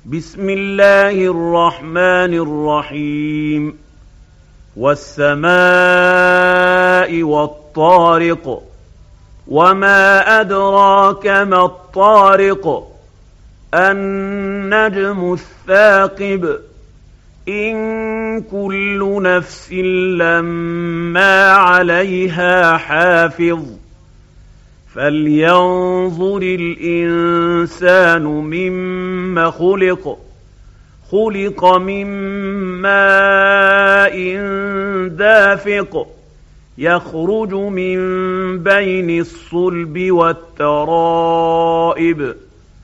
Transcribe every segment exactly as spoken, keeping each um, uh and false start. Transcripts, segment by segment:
بسم الله الرحمن الرحيم والسماء والطارق وما أدراك ما الطارق النجم الثاقب إن كل نفس لما عليها حافظ فلينظر الإنسان مما خلق خلق من ماء دافق يخرج من بين الصلب والترائب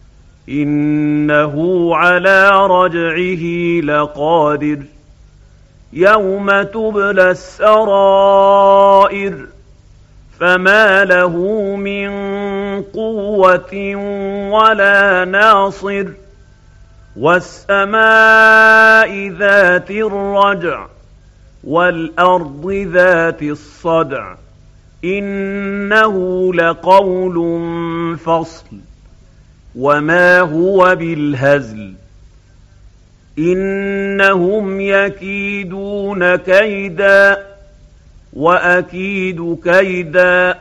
إنه على رجعه لقادر يوم تبلى السرائر فما له من قوة ولا ناصر والسماء ذات الرجع والأرض ذات الصدع إنه لقول فصل وما هو بالهزل إنهم يكيدون كيدا وأكيد كيدا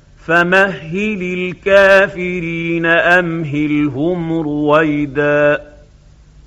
فمهل الكافرين أمهلهم رويدا